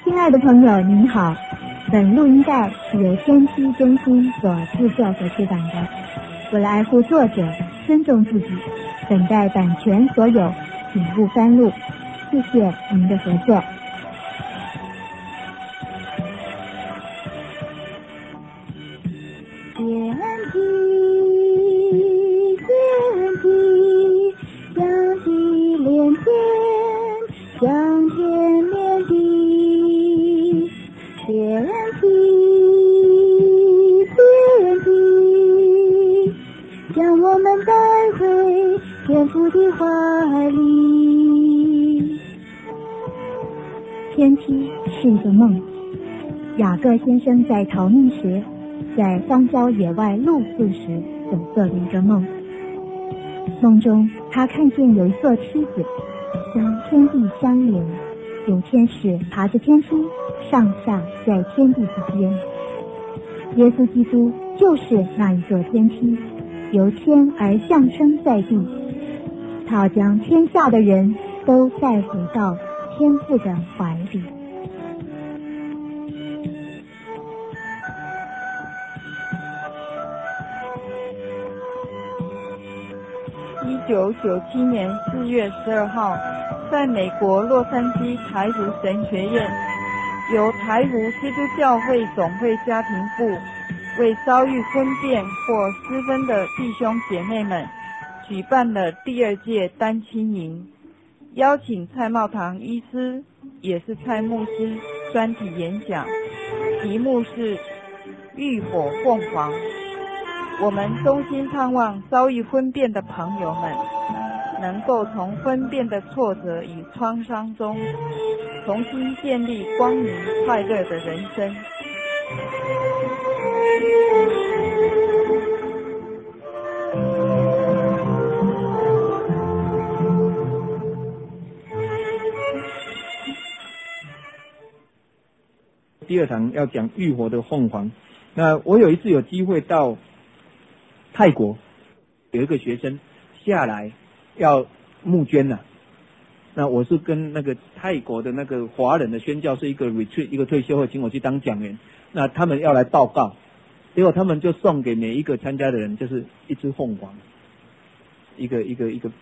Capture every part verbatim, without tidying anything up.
亲爱的朋友您好，本录音带是由天梯中心所制作和出版的。为了爱护作者，尊重自己，本带版权所有，请勿翻录。谢谢您的合作。天梯，天梯，相地连天，相天连地。天梯，天梯，将我们带回天父的怀里。天梯是一个梦，雅各先生在逃命时，在荒郊野外露宿时所做的一个梦。梦中他看见有一座梯子将天地相连，有天使爬着天梯上下在天地之间。耶稣基督就是那一座天梯，由天而降生在地，他要将天下的人都带回到天父的怀里。 一九九七年四月十二号，在美国洛杉矶台湖神学院，由台湖基督教会总会家庭部为遭遇婚变或私分的弟兄姐妹们举办了第二届单亲营，邀请蔡茂堂医师，也是蔡牧师专题演讲，题目是浴火凤凰。我们衷心盼望遭遇婚变的朋友们能够从婚变的挫折与创伤中重新建立光明快乐的人生。 第二堂要讲浴火的凤凰。那我有一次有机会到泰国，有一个学生下来要募捐了，那我是跟那个泰国的那个华人的宣教是一个 retreat 一个退休会，请我去当讲员，那他们要来报告，结果他们就送给每一个参加的人就是一只凤凰，一个一个一个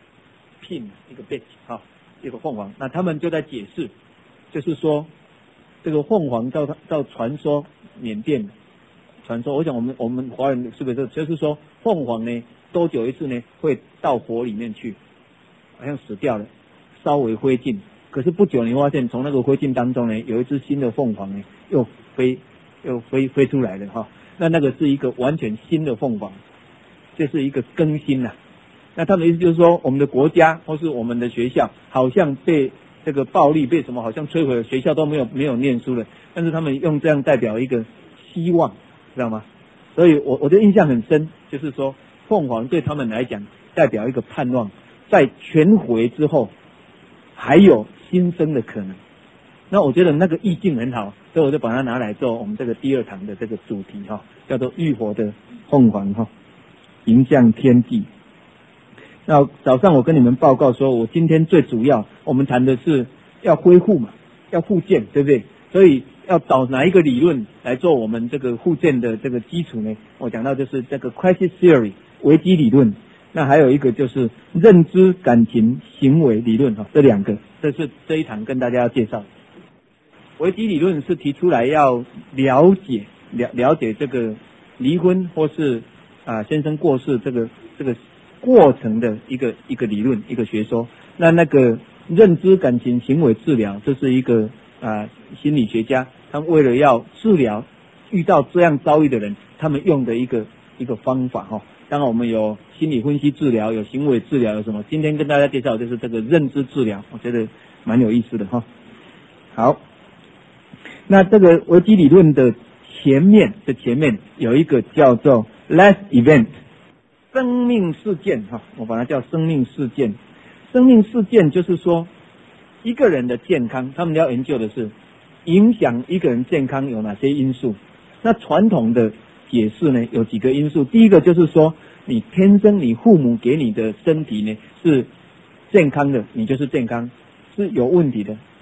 pin 一个 badge 哈，一个凤凰。那他们就在解释，就是说这个凤凰照照传说缅甸传说，我想我们我们华人是不是就是说凤凰呢多久一次呢会到火里面去，好像死掉了，稍微灰烬，可是不久你发现从那个灰烬当中呢有一只新的凤凰呢又飞又飞飞出来了哈，那那个是一个完全新的凤凰，这是一个更新呐、啊。那他们的意思就是说我们的国家或是我们的学校好像被这个暴力被什么好像摧毁了，学校都没有没有念书了，但是他们用这样代表一个希望，知道吗？所以我我的印象很深，就是说凤凰对他们来讲代表一个盼望，在全毁之后还有新生的可能。那我觉得那个意境很好，所以我就把它拿来做我们这个第二堂的这个主题哈，叫做浴火的凤凰哈，迎向天地。那早上我跟你们报告说，我今天最主要我们谈的是要恢复嘛，要复健，对不对？所以要找哪一个理论来做我们这个复健的这个基础呢？我讲到就是这个 crisis theory 危机理论，那还有一个就是认知、感情、行为理论哈，这两个，这是这一堂跟大家要介绍。危机理论是提出来要了解了了解这个离婚或是啊先生过世这个这个过程的一个一个理论一个学说。那那个认知、感情、行为治疗，这是一个啊心理学家，他们为了要治疗遇到这样遭遇的人，他们用的一个一个方法哈。当然我们有心理分析治疗，有行为治疗，有什么？今天跟大家介绍就是这个认知治疗，我觉得蛮有意思的哈。好，那这个危机理论的前面的前面有一个叫做 life event。生命事件哈，我把它叫生命事件。生命事件就是说，一个人的健康，他们要研究的是影响一个人健康有哪些因素。那传统的解释呢，有几个因素。第一个就是说，你天生你父母给你的身体呢是健康的，你就是健康；是有问题的，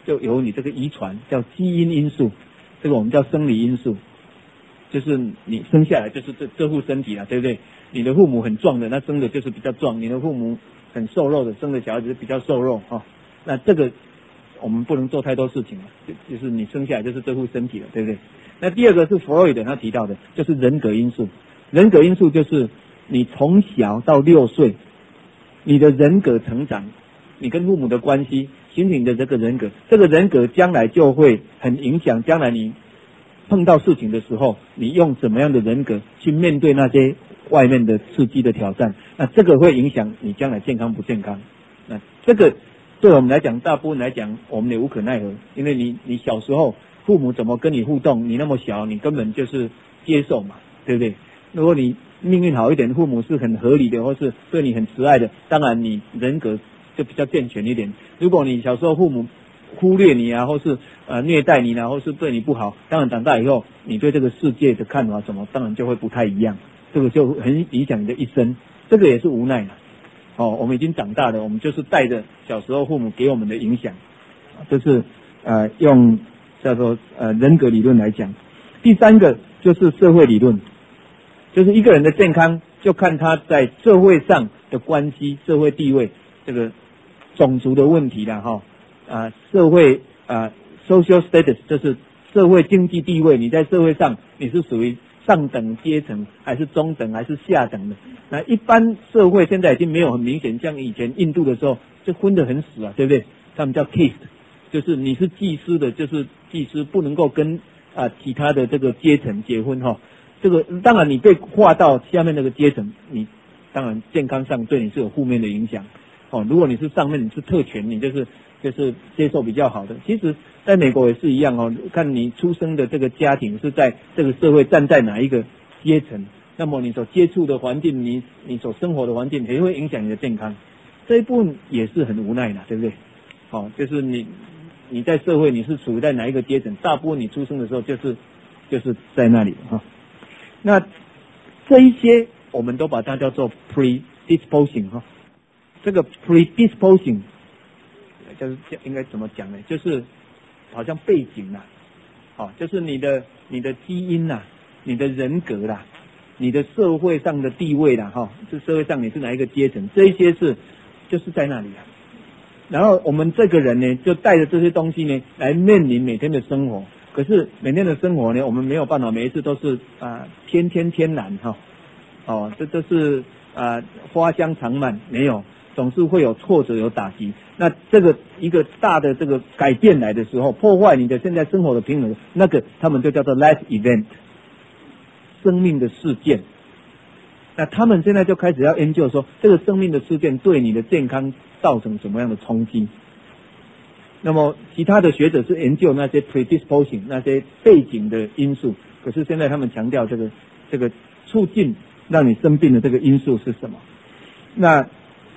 就有你这个遗传叫基因因素，这个我们叫生理因素，就是你生下来就是这这副身体了，对不对？你的父母很壮的，那生的就是比较壮；你的父母很瘦肉的，生的小孩子比较瘦肉哈、哦。那这个我们不能做太多事情了，就就是你生下来就是这副身体了，对不对？那第二个是弗洛伊德他提到的，就是人格因素。人格因素就是你从小到六岁，你的人格成长，你跟父母的关系形成你的这个人格，这个人格将来就会很影响将来你碰到事情的时候，你用怎么样的人格去面对那些外面的刺激的挑战，那这个会影响你将来健康不健康。那这个对我们来讲，大部分来讲我们也无可奈何，因为你你小时候父母怎么跟你互动，你那么小，你根本就是接受嘛，对不对？如果你命运好一点，父母是很合理的，或是对你很慈爱的，当然你人格就比较健全一点。如果你小时候父母忽略你啊，或是呃虐待你啊，或是对你不好，当然长大以后你对这个世界的看法什么，当然就会不太一样，这个就很影响你的一生，这个也是无奈的。哦，我们已经长大了，我们就是带着小时候父母给我们的影响，这是呃用叫做呃人格理论来讲。第三个就是社会理论。就是一个人的健康，就看他在社会上的关系、社会地位，这个种族的问题啦，哈啊，社会啊 social status 就是社会经济地位，你在社会上你是属于上等阶层，还是中等，还是下等的？那一般社会现在已经没有很明显，像以前印度的时候就分得很死啊，对不对？他们叫 caste， 就是你是祭司的，就是祭司不能够跟啊其他的这个阶层结婚哈。这个当然你被划到下面那个阶层，你当然健康上对你是有负面的影响哦。如果你是上面你是特权，你就是就是接受比较好的。其实在美国也是一样哦，看你出生的这个家庭是在这个社会站在哪一个阶层，那么你所接触的环境，你你所生活的环境也会影响你的健康。这一部分也是很无奈的，对不对？哦，就是你你在社会你是处于在哪一个阶层，大部分你出生的时候就是就是在那里哈。那这一些我们都把它叫做 predisposing 哈，这个 predisposing 就是应该怎么讲呢？就是好像背景啦，哦，就是你的你的基因啦，你的人格啦，你的社会上的地位啦，哈，这社会上你是哪一个阶层，这一些是就是在那里啊。然后我们这个人呢，就带着这些东西呢，来面临每天的生活。可是每天的生活呢，我们没有办法每一次都是啊、呃、天天天蓝哈，哦，这都是啊、呃、花香长漫，没有，总是会有挫折有打击。那这个一个大的这个改变来的时候，破坏你的现在生活的平衡，那个他们就叫做 life event， 生命的事件。那他们现在就开始要研究说，这个生命的事件对你的健康造成什么样的冲击。那么其他的学者是研究那些 predisposing 那些背景的因素，可是现在他们强调这个这个促进让你生病的这个因素是什么？那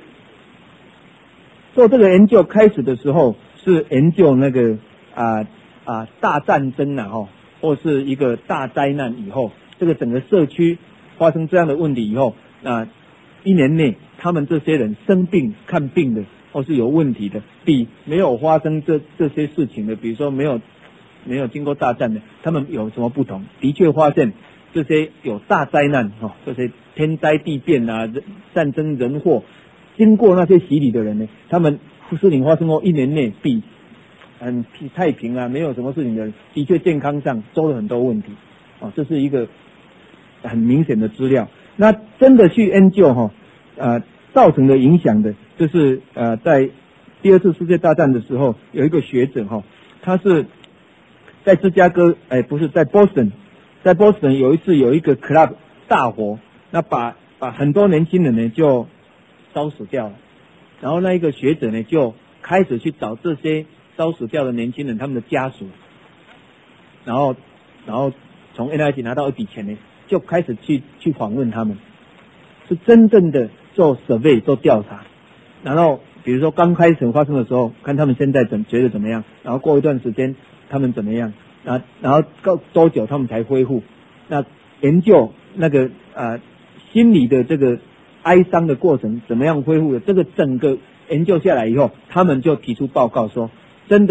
做这个研究开始的时候是研究那个啊啊大战争啊哈，或是一个大灾难以后，这个整个社区发生这样的问题以后，那一年内他们这些人生病看病的。或是有问题的，比没有发生这这些事情的，比如说没有没有经过大战的，他们有什么不同？的确发现这些有大灾难哈、哦，这些天灾地变啊、人战争人祸，经过那些洗礼的人呢，他们事情发生后一年内比很太平啊，没有什么事情的人，的确健康上出了很多问题哦，这是一个很明显的资料。那真的去研究哈、哦，呃。造成的影响的，就是呃，在第二次世界大战的时候，有一个学者哈、哦，他是在芝加哥，哎，不是在 Boston， 在 Boston 有一次有一个 club 大火，那把把很多年轻人呢就烧死掉了，然后那一个学者呢就开始去找这些烧死掉的年轻人他们的家属，然后然后从 N I H 拿到一笔钱呢，就开始去去访问他们，是真正的。做 survey 做调查，然后比如说刚开始发生的时候，看他们现在怎觉得怎么样，然后过一段时间他们怎么样，然后然后够多久他们才恢复？那研究那个呃心理的这个哀伤的过程怎么样恢复的？这个整个研究下来以后，他们就提出报告说，真的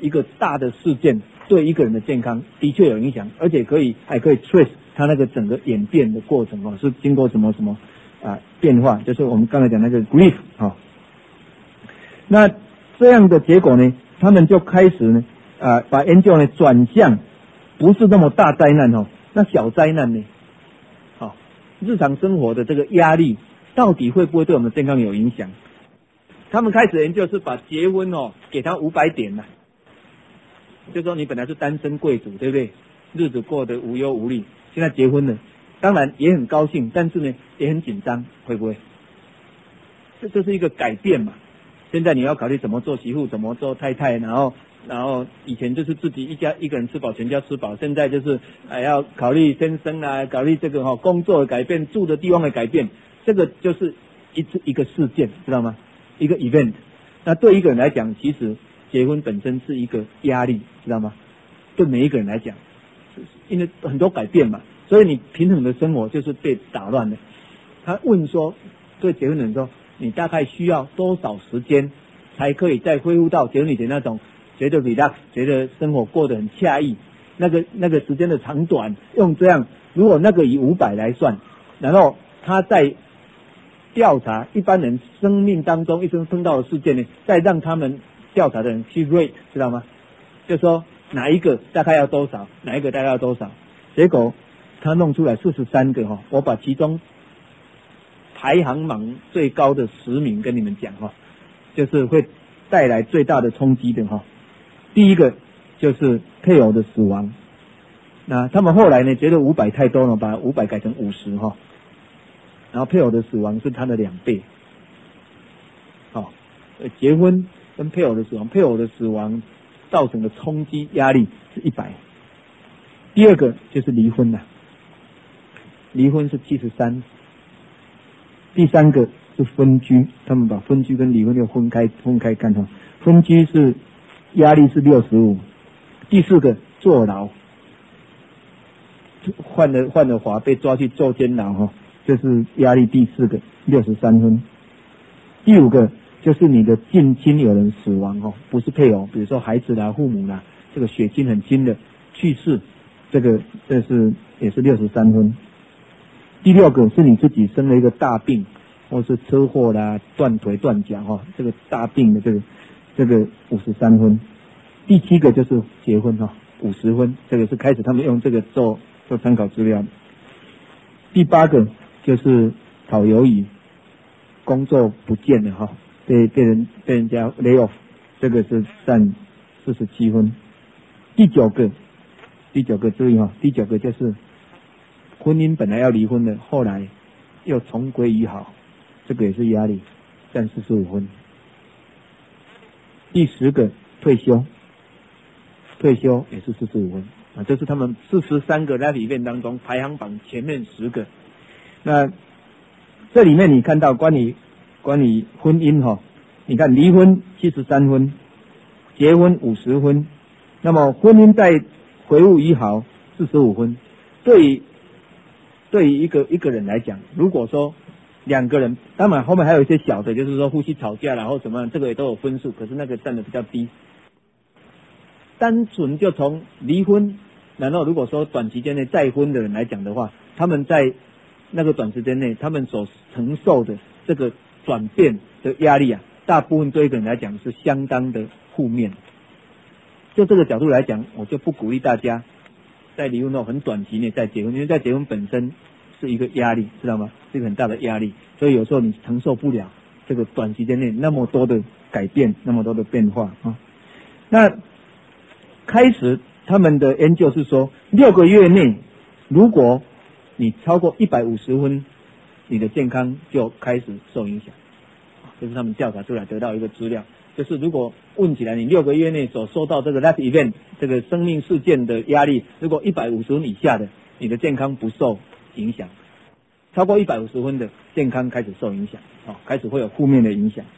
一个大的事件对一个人的健康的确有影响，而且可以还可以 trace 它那个整个演变的过程哦，是经过什么什么啊变化，就是我们刚才讲那个 grief 哦。那这样的结果呢，他们就开始呢啊把研究呢转向不是那么大灾难哦，那小灾难呢，好、哦、日常生活的这个压力到底会不会对我们的健康有影响？他们开始研究是把结婚哦给他五百点呐、啊，就说你本来是单身贵族，对不对？日子过得无忧无虑，现在结婚了，当然也很高兴，但是呢也很紧张，会不会？这这是一个改变嘛。现在你要考虑怎么做媳妇，怎么做太太，然后然后以前就是自己一家一个人吃饱全家吃饱，现在就是还要考虑先生啊，考虑这个哈、哦、工作的改变，住的地方的改变，这个就是一次一个事件，知道吗？一个 event。那对一个人来讲，其实结婚本身是一个压力，知道吗？对每一个人来讲，因为很多改变嘛，所以你平衡的生活就是被打乱的。他问说，对结婚人说，你大概需要多少时间才可以再恢复到结婚以前那种觉得 relax， 觉得生活过得很惬意，那个那个时间的长短，用这样，如果那个以五百来算，然后他在调查一般人生命当中一生碰到的事件呢，再让他们调查的人去 rate， 知道吗？就说哪一个大概要多少，哪一个大概要多少，结果他弄出来四十三个哈，我把其中排行榜最高的十名跟你们讲哈，就是会带来最大的冲击的哈。第一个就是配偶的死亡，那他们后来呢觉得五百太多了，把五百改成五十哈。然后配偶的死亡是他的两倍，好、哦，结婚跟配偶的死亡，配偶的死亡造成的冲击压力是一百。第二个就是离婚了，离婚是七十三。第三个是分居，他们把分居跟离婚又分开分开看哈，分居是压力是六十五。第四个坐牢，换了换了法被抓去坐监牢哈。这是压力第四个，六十三分。第五个就是你的近亲有人死亡哦，不是配偶，比如说孩子啦、父母啦，这个血亲很亲的去世，这个这是也是六十三分。第六个是你自己生了一个大病，或是车祸啦、断腿断脚哈、哦，这个大病的这个这个五十三分。第七个就是结婚哈、哦，五十分，这个是开始他们用这个做做参考资料。第八个就是讨鱿鱼，工作不见了哈，被被人被人家 lay off， 这个是占四十七分。第九个，第九个注意哈，第九个就是婚姻本来要离婚的，后来又重归于好，这个也是压力，占四十五分。第十个退休，退休也是四十五分啊，这是他们四十三个 life event 当中排行榜前面十个。那这里面你看到关于关于婚姻哈，你看离婚七十三分，结婚五十分，那么婚姻再回复于好四十五分。对于对于一个一个人来讲，如果说两个人，当然后面还有一些小的，就是说夫妻吵架然后怎么样，这个也都有分数，可是那个占的比较低。单纯就从离婚，然后如果说短期间内再婚的人来讲的话，他们在那个短时间内，他们所承受的这个转变的压力啊，大部分对一个人来讲是相当的负面。就这个角度来讲，我就不鼓励大家在离婚后很短期内再结婚，因为在结婚本身是一个压力，知道吗？是一个很大的压力，所以有时候你承受不了这个短期间内那么多的改变，那么多的变化啊。那开始他们的研究是说，六个月内如果你超过一百五十分，你的健康就开始受影响。这是他们调查出来得到一个资料，就是如果问起来你六个月内所受到这个 life event 这个生命事件的压力，如果一百五十分以下的，你的健康不受影响；超过一百五十分的，健康开始受影响，哦，开始会有负面的影响。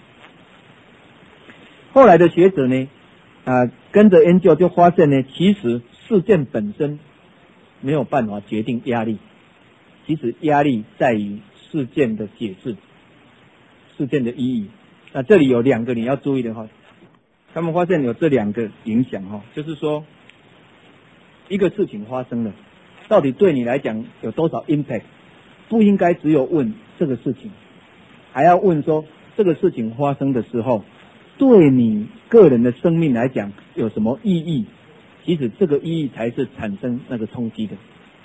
后来的学者呢，啊，跟着研究就发现呢，其实事件本身没有办法决定压力。其实压力在于事件的解释，事件的意义。那这里有两个你要注意的哈。 他们发现有这两个影响哈，就是说一个事情发生了，到底对你来讲有多少 impact， 不应该只有问这个事情，还要问说这个事情发生的时候，对你个人的生命来讲有什么意义？其实这个意义才是产生那个冲击的。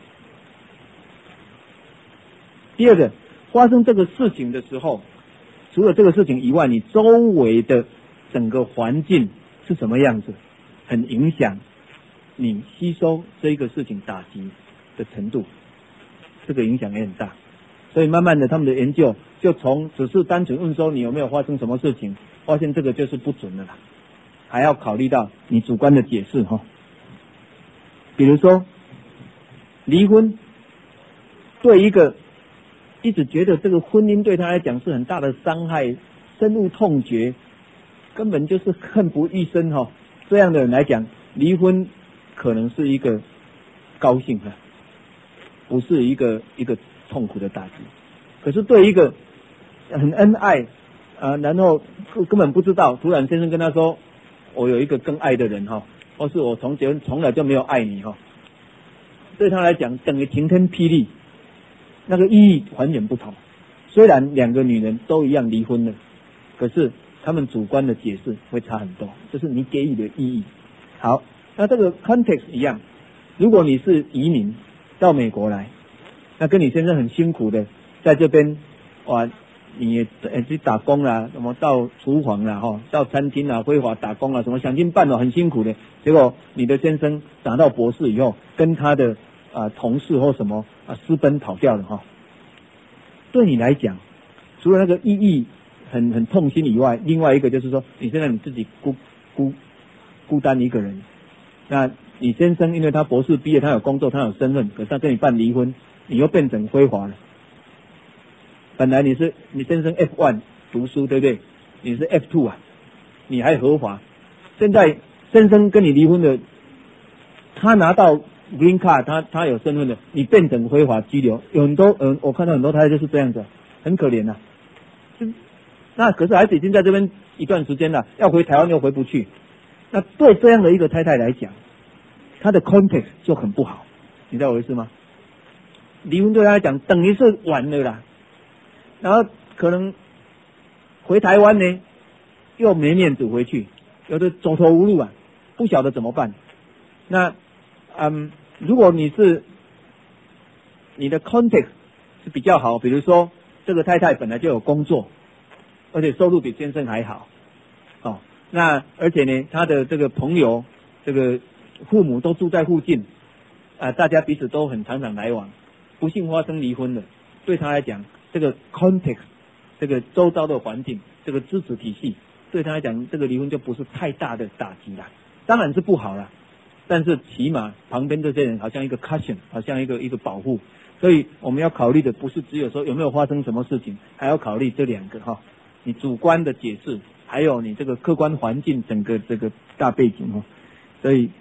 第二个，发生这个事情的时候，除了这个事情以外，你周围的整个环境是什么样子，很影响你吸收这个事情打击的程度，这个影响也很大。所以慢慢的他们的研究就从只是单纯问说你有没有发生什么事情，发现这个就是不准的啦，还要考虑到你主观的解释哈。比如说离婚，对一个一直觉得这个婚姻对他来讲是很大的伤害，深恶痛绝，根本就是恨不欲生哈，这样的人来讲，离婚可能是一个高兴的，不是一个一个痛苦的打击。可是对一个很恩爱啊，然后根本不知道，突然先生跟他说我有一个更爱的人哈，或是我从前从来就没有爱你哈，对他来讲等于晴天霹雳，那个意义完全不同。虽然两个女人都一样离婚了，可是他们主观的解释会差很多，这是你给予的意义。好，那这个 context 一样，如果你是移民到美国来，那跟你先生很辛苦的在这边哇，你也去打工啦，什么到厨房啦哈，到餐厅啦挥华打工啦，什么想尽办法很辛苦的，结果你的先生拿到博士以后，跟他的啊、呃、同事或什么啊私奔跑掉了哈，对你来讲，除了那个意义很很痛心以外，另外一个就是说，你现在你自己孤孤孤单一个人，那你先生因为他博士毕业，他有工作，他有身份，可是他跟你办离婚，你又变成辉华了。本来你是你先生 F 一 读书对不对？你是 F 二 啊，你还合法。现在先生跟你离婚了，他拿到 Green Card， 他他有身份的，你变成非法居留。有很多嗯，我看到很多太太就是这样子，很可怜呐、啊。那可是孩子已经在这边一段时间了，要回台湾又回不去。那对这样的一个太太来讲，她的 context 就很不好，你知道我意思吗？离婚对她来讲等于是完了啦，然后可能回台湾呢又没面子回去，有的走投无路啊，不晓得怎么办。那嗯，如果你是你的 context 是比较好，比如说这个太太本来就有工作，而且收入比先生还好，哦，那而且呢，他的这个朋友，这个父母都住在附近，啊、呃，大家彼此都很常常来往。不幸发生离婚了，对他来讲，这个 context， 这个周遭的环境，这个支持体系，对他来讲，这个离婚就不是太大的打击了。当然是不好了，但是起码旁边这些人好像一个 cushion， 好像一个一个保护。所以我们要考虑的不是只有说有没有发生什么事情，还要考虑这两个哈，你主观的解释，还有你这个客观环境整个这个大背景哈。所以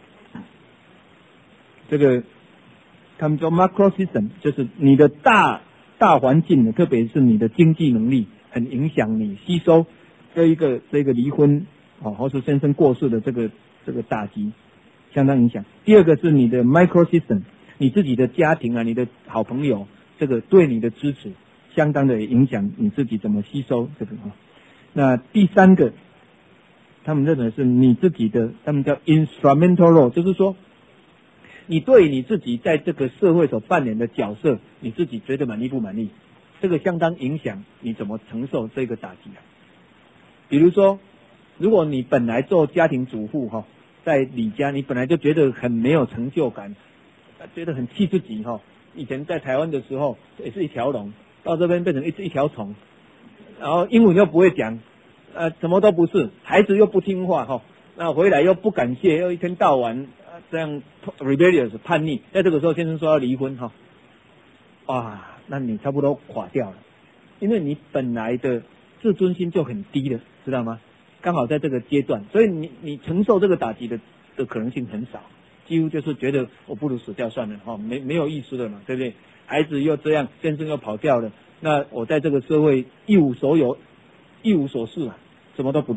这个他们说 macro system 就是你的大大环境，特别是你的经济能力，很影响你吸收这一个这个离婚啊，或是先生过世的这个这个打击，相当影响。第二个是你的 micro system， 你自己的家庭啊，你的好朋友，这个对你的支持，相当的影响你自己怎么吸收这个啊。那第三个，他们认为是你自己的，他们叫 instrumental role， 就是说，你对你自己在这个社会所扮演的角色，你自己觉得满意不满意？这个相当影响你怎么承受这个打击啊。比如说，如果你本来做家庭主妇哈，在李家你本来就觉得很没有成就感，觉得很气自己哈。以前在台湾的时候也是一条龙，到这边变成一一条虫，然后英文又不会讲，呃，什么都不是，孩子又不听话哈，那回来又不感谢，又一天到晚这样 rebellious 叛逆，在这个时候先生说要离婚哈，哇，那你差不多垮掉了，因为你本来的自尊心就很低了，知道吗？刚好在这个阶段，所以你你承受这个打击的的可能性很少，几乎就是觉得我不如死掉算了哈，没没有意思了嘛，对不对？孩子又这样，先生又跑掉了，那我在这个社会一无所有，一无所事啊，什么都不对。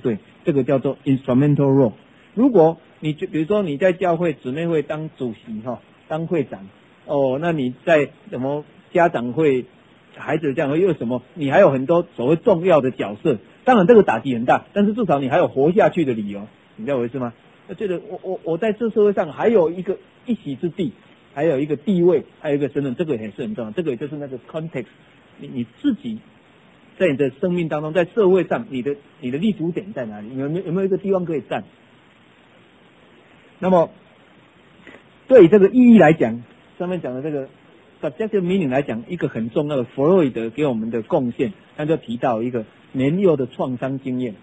这个叫做 instrumental role。如果你就比如说你在教会姊妹会当主席哈，当会长哦，那你在什么家长会、孩子这样会又什么，你还有很多所谓重要的角色。当然这个打击很大，但是至少你还有活下去的理由，你知道我意思吗？我觉得我我我在这社会上还有一个一席之地，还有一个地位，还有一个身份，这个也是很重要。这个也就是那个 context， 你你自己在你的生命当中，在社会上，你的你的立足点在哪里？有没有有没有一个地方可以站？那么对这个意义来讲，上面讲的这个 subjective meaning 来讲，一个很重要的弗洛伊德给我们的贡献，他就提到一个年幼的创伤经验。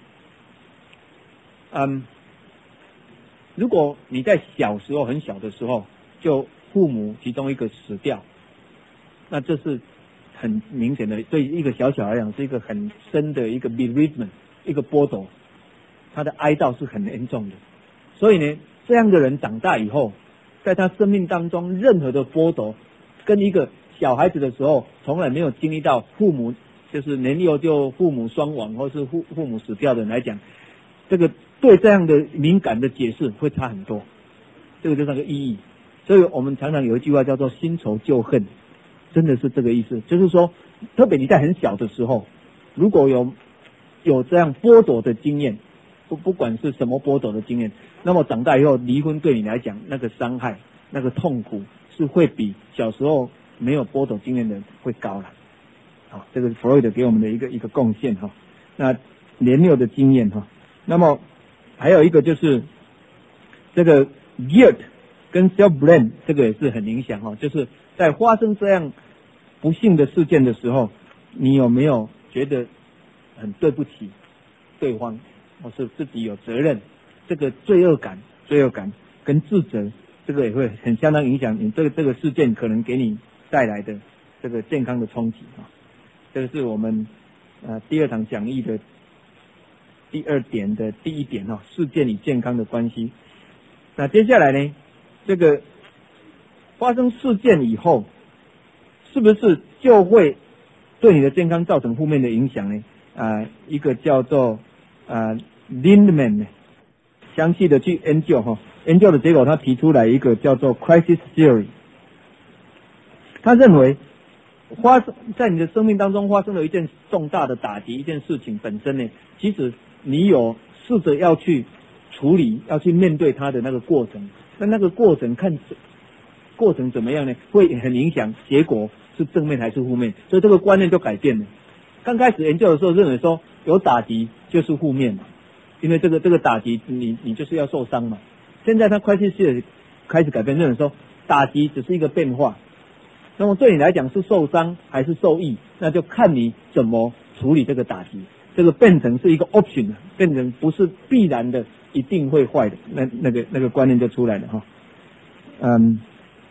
嗯，如果你在小时候很小的时候，就父母其中一个死掉，那这是很明显的，对一个小小孩来讲是一个很深的一个 bereavement， 一个剥夺，他的哀悼是很严重的。所以呢，这样的人长大以后，在他生命当中任何的剥夺，跟一个小孩子的时候从来没有经历到父母就是年幼就父母双亡或是父父母死掉的人来讲，这个对这样的敏感的解释会差很多，这个就是那个意义。所以我们常常有一句话叫做新仇旧恨，真的是这个意思，就是说特别你在很小的时候，如果有有这样剥夺的经验，不不管是什么剥夺的经验，那么长大以后离婚对你来讲那个伤害那个痛苦是会比小时候没有剥夺经验的人会高了。好，这个是弗洛伊德给我们的一个一个贡献哈。那年幼的经验哈，那么还有一个就是这个 guilt 跟 self blame， 这个也是很影响哈，就是在发生这样不幸的事件的时候，你有没有觉得很对不起对方，或是自己有责任？这个罪恶感、罪恶感跟自责，这个也会很相当影响你这个这个事件可能给你带来的这个健康的冲击啊。这个是我们呃第二堂讲义的第二点的第一点哈，事件与健康的关系。那接下来呢，这个发生事件以后，是不是就会对你的健康造成负面的影响呢？啊、呃，一个叫做啊 Lindemann 详细的去研究哈，研究的结果他提出来一个叫做 crisis theory。他认为发生在你的生命当中发生了一件重大的打击，一件事情本身呢，其实你有试着要去处理、要去面对它的那个过程，那那个过程看过程怎么样呢？会很影响结果是正面还是负面，所以这个观念就改变了。刚开始研究的时候认为说有打击就是负面嘛，因为这个这个打击你你就是要受伤嘛。现在他 crisis theory 开始改变，认为说打击只是一个变化。那么对你来讲是受伤还是受益，那就看你怎么处理这个打击。这个变成是一个 option， 变成不是必然的，一定会坏的，那那个那个观念就出来了哈。嗯，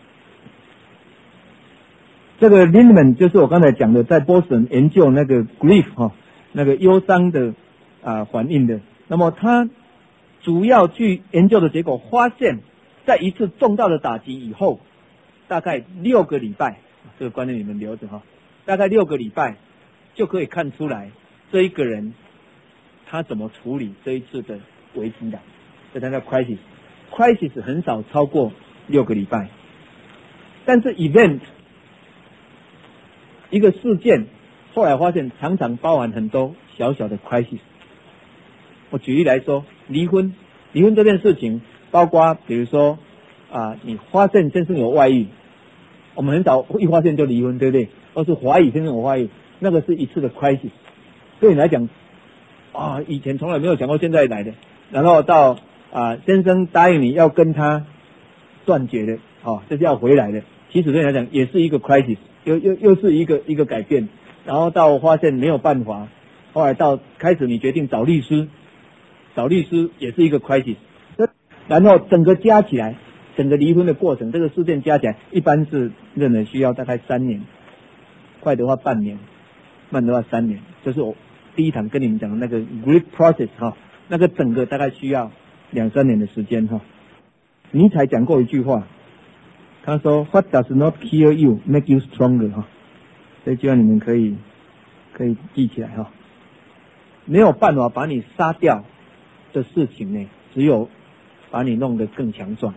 这个 Lindemann 就是我刚才讲的，在波士顿研究那个 grief 哈，那个忧伤的啊反应的。那么他主要去研究的结果发现，在一次重大的打击以后，大概六个礼拜，这个观念你们留着哈，大概六个礼拜就可以看出来这一个人他怎么处理这一次的危机的，这叫 crisis。crisis 很少超过六个礼拜，但是 event 一个事件，后来发现常常包含很多小小的 crisis。我举例来说，离婚，离婚这件事情，包括比如说啊，你发现先生有外遇，我们很少一发现就离婚，对不对？或是怀疑先生有外遇，那个是一次的 crisis。对你来讲，啊，以前从来没有想过，现在来的，然后到啊，先生答应你要跟他断绝的，哦，这是要回来的。其实对你来讲也是一个 crisis， 又又又是一个一个改变。然后到发现没有办法，后来到开始你决定找律师，找律师也是一个 crisis。然后整个加起来，整个离婚的过程，这个事件加起来，一般是认为需要大概三年，快的话半年，慢的话三年。就是我第一堂跟你们讲的那个 grief process 哈，那个整个大概需要两三年的时间哈。尼采讲过一句话，他说 What does not kill you make you stronger 哈，这句话你们可以可以记起来哈。没有办法把你杀掉， 的事情呢，只有把你弄得更强壮。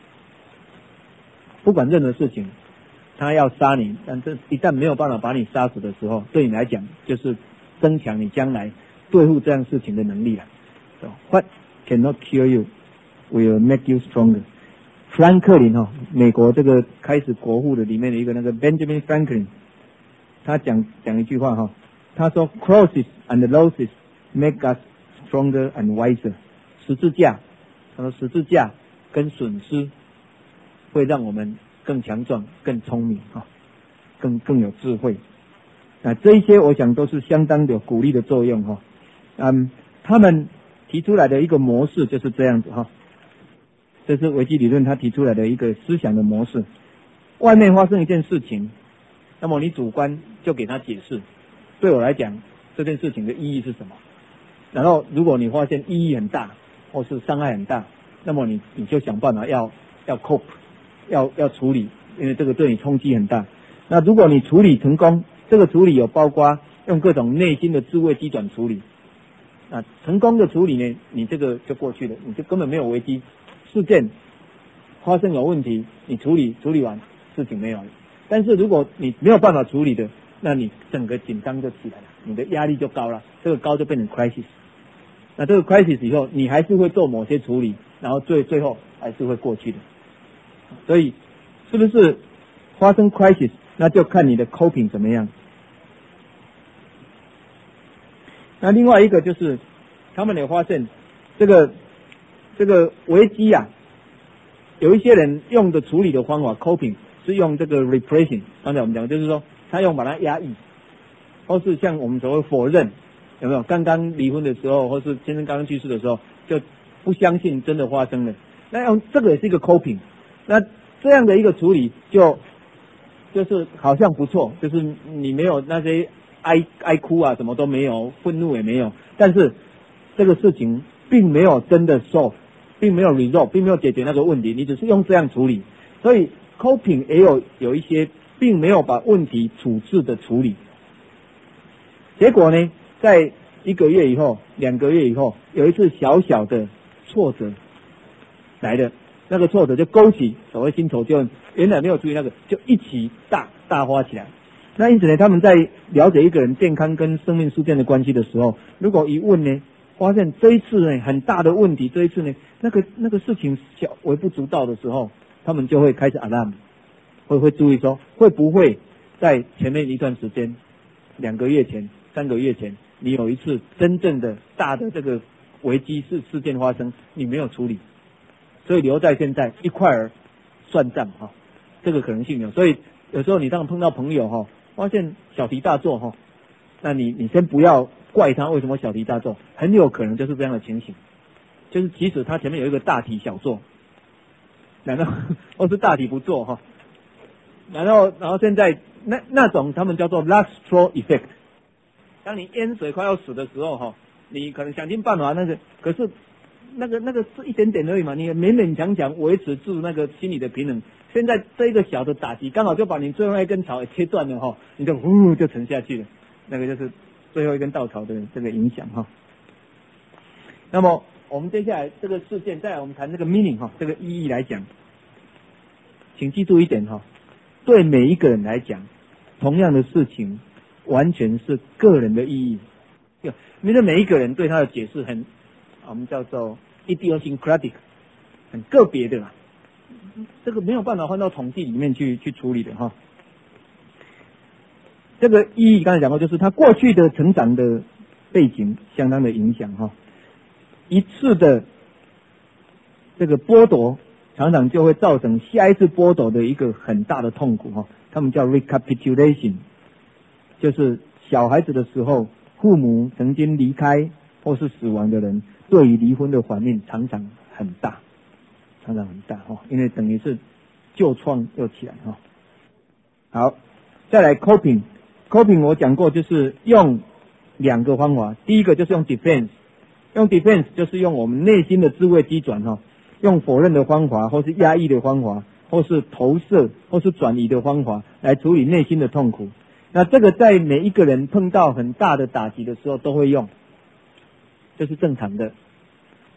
不管任何事情，他要杀你，但这一旦没有办法把你杀死的时候，对你来讲就是增强你将来对付这样事情的能力了。So, what cannot kill you will make you stronger。富兰克林哈，美国这个开始国父的里面的一个那个 Benjamin Franklin， 他讲讲一句话哈，他说 crosses and losses make us stronger and wiser。十字架，他说十字架跟损失会让我们更强壮、更聪明哈，更更有智慧。那这一些我想都是相当有鼓励的作用哈。嗯，他们提出来的一个模式就是这样子哈。这是危机理论他提出来的一个思想的模式。外面发生一件事情，那么你主观就给他解释，对我来讲这件事情的意义是什么？然后如果你发现意义很大或是伤害很大，那么你你就想办法要要 cope， 要要处理，因为这个对你冲击很大。那如果你处理成功，这个处理有包括用各种内心的智慧机转处理，那成功的处理呢，你这个就过去了，你就根本没有危机。事件发生有问题，你处理处理完，事情没有了。但是如果你没有办法处理的，那你整个紧张就起来了，你的压力就高了，这个高就变成 crisis。那这个 crisis 以后，你还是会做某些处理，然后最最后还是会过去的。所以是不是发生 crisis， 那就看你的 coping 怎么样。那另外一个就是他们也发现这个。这个危机啊，有一些人用的处理的方法 coping 是用这个 repression， 刚才我们讲就是说他用把它压抑，或是像我们所谓否认，有没有？刚刚离婚的时候，或是先生刚刚去世的时候，就不相信真的发生了。那用这个也是一个 coping， 那这样的一个处理就就是好像不错，就是你没有那些哀哀哭啊，什么都没有，愤怒也没有，但是这个事情并没有真的 solve。并没有 resolve， 并没有解决那个问题，你只是用这样处理，所以 coping 也有有一些并没有把问题处置的处理。结果呢，在一个月以后、两个月以后，有一次小小的挫折来的，那个挫折就勾起所谓新仇旧恨，原来没有注意那个，就一起大大发起来。那因此呢，他们在了解一个人健康跟生命事件的关系的时候，如果一问呢，发现这一次呢很大的问题，这一次呢那个那个事情小微不足道的时候，他们就会开始 alarm， 会会注意说会不会在前面一段时间，两个月前、三个月前，你有一次真正的大的这个危机事事件发生，你没有处理，所以留在现在一块儿算账哈，这个可能性有。所以有时候你当碰到朋友哈，发现小题大做哈，那你你先不要怪他为什么小题大做，很有可能就是这样的情形，就是即使他前面有一个大题小做，难道或是大题不做哈，然后然后现在那那种他们叫做 last straw effect， 当你淹水快要死的时候哈，你可能想尽办法那个，可是那个那个是一点点而已嘛，你勉勉强强维持住那个心理的平衡。现在这一个小的打击，刚好就把你最后一根草切断了哈，你就呼就沉下去了，那个就是最后一根稻草的这个影响哈。那么我们接下来这个事件，再来我们谈这个 meaning 哈，这个意义来讲，请记住一点哈，对每一个人来讲，同样的事情完全是个人的意义，因为每一个人对他的解释很，我们叫做 idiosyncratic， 很个别的啦，这个没有办法放到统计里面去去处理的哈。这个意义刚才讲过，就是他过去的成长的背景相当的影响哈，一次的这个剥夺，常常就会造成下一次剥夺的一个很大的痛苦哈。他们叫 recapitulation， 就是小孩子的时候，父母曾经离开或是死亡的人，对于离婚的反应常常很大，常常很大哈，因为等于是旧创又起来哈。好，再来 coping。coping 我讲过，就是用两个方法，第一个就是用 defense， 用 defense 就是用我们内心的智慧机转哈，用否认的方法，或是压抑的方法，或是投射，或是转移的方法来处理内心的痛苦。那这个在每一个人碰到很大的打击的时候都会用，这是正常的。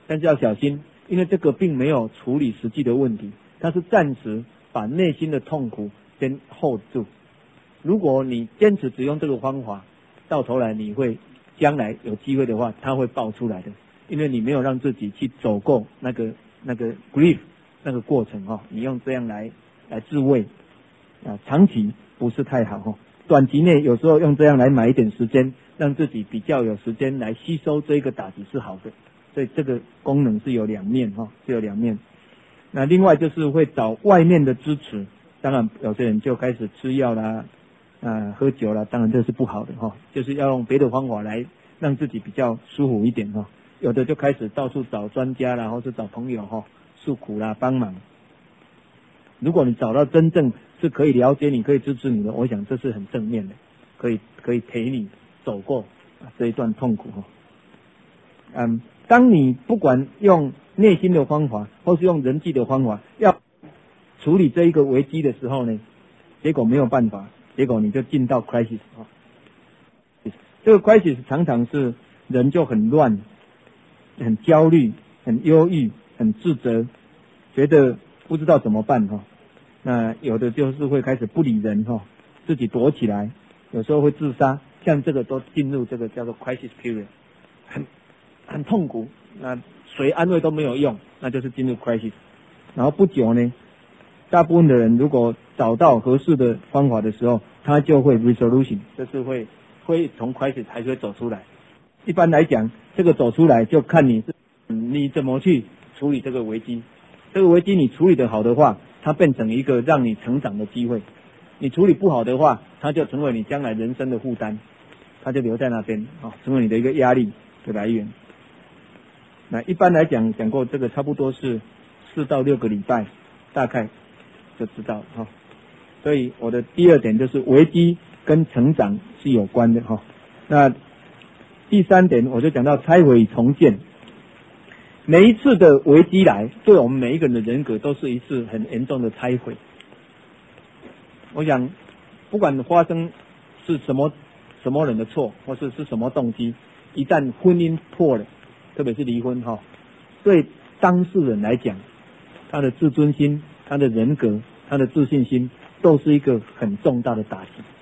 但是要小心，因为这个并没有处理实际的问题，它是暂时把内心的痛苦先 hold 住。如果你坚持只用这个方法，到头来你会将来有机会的话，它会爆出来的，因为你没有让自己去走过那个那个 grief 那个过程哈，你用这样来来自慰啊，长期不是太好哈。短期内有时候用这样来买一点时间，让自己比较有时间来吸收这个打击是好的，所以这个功能是有两面哈，是有两面。那另外就是会找外面的支持，当然有些人就开始吃药啦，啊喝酒啦，当然这是不好的哈，就是要用别的方法来让自己比较舒服一点哈。有的就开始到处找专家啦，或是找朋友哈诉苦啦帮忙。如果你找到真正是可以了解你、可以支持你的，我想这是很正面的，可以可以陪你走过这一段痛苦哈。嗯，当你不管用内心的方法，或是用人际的方法，要处理这一个危机的时候呢，结果没有办法，结果你就进到 crisis 哈。这个 crisis 常常是人就很乱、很焦虑、很忧郁、很自责，觉得不知道怎么办哈。那有的就是会开始不理人哈，自己躲起来，有时候会自杀，像这个都进入这个叫做 crisis period， 很很痛苦，那谁安慰都没有用，那就是进入 crisis。然后不久呢，大部分的人如果找到合适的方法的时候，他就会 resolution， 就是会会从 crisis 还是会走出来。一般来讲，这个走出来就看你是你怎么去处理这个危机。这个危机你处理得好的话，它变成一个让你成长的机会；你处理不好的话，它就成为你将来人生的负担，它就留在那边啊，成为你的一个压力的来源。那一般来讲，讲过这个差不多是四到六个礼拜，大概就知道哈。所以我的第二点就是危机跟成长是有关的哈。那第三点我就讲到拆毁与重建。每一次的危机来，对我们每一个人的人格都是一次很严重的拆毁。我想，不管发生是什么什么人的错，或是是什么动机，一旦婚姻破了，特别是离婚哈，对当事人来讲，他的自尊心、他的人格、他的自信心，都是一个很重大的打击。